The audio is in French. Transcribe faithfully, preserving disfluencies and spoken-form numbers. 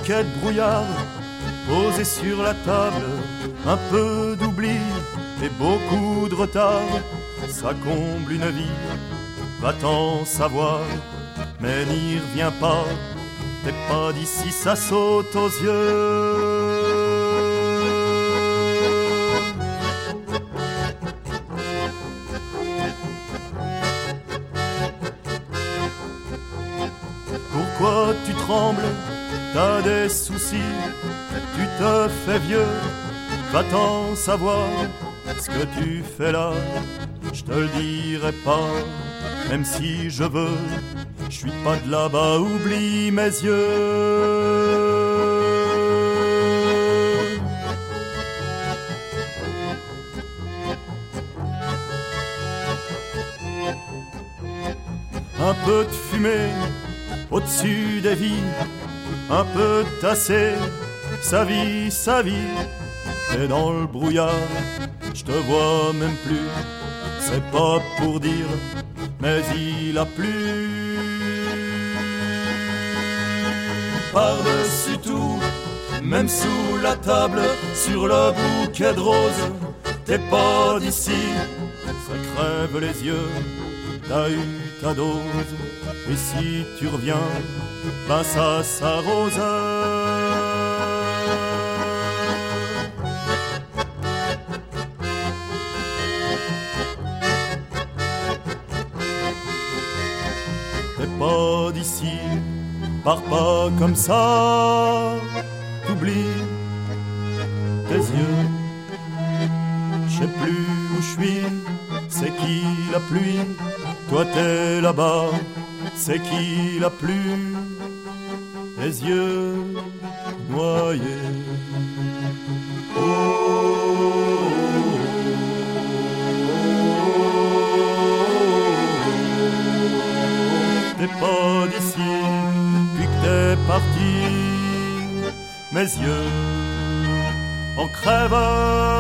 bouquet de brouillard posé sur la table, un peu d'oubli et beaucoup de retard, ça comble une vie, va-t'en savoir, mais n'y reviens pas, t'es pas d'ici, ça saute aux yeux. Pourquoi tu trembles, t'as des soucis, tu te fais vieux, va-t'en savoir, ce que tu fais là, je te le dirai pas, même si je veux, je suis pas de là-bas, oublie mes yeux. Un peu de fumée au-dessus des vies, un peu tassé, sa vie, sa vie, et dans le brouillard, je te vois même plus, c'est pas pour dire, mais il a plu. Par-dessus tout, même sous la table, sur le bouquet de roses, t'es pas d'ici, ça crève les yeux, t'as eu ta dose, et si tu reviens, ben ça s'arrose. T'es pas d'ici, pars pas comme ça, t'oublies tes yeux. Je sais plus où je suis, c'est qui la pluie, toi t'es là-bas, c'est qui la pluie, les yeux noyés. Oh, t'es pas d'ici, puis que t'es parti, mes yeux en crèvent.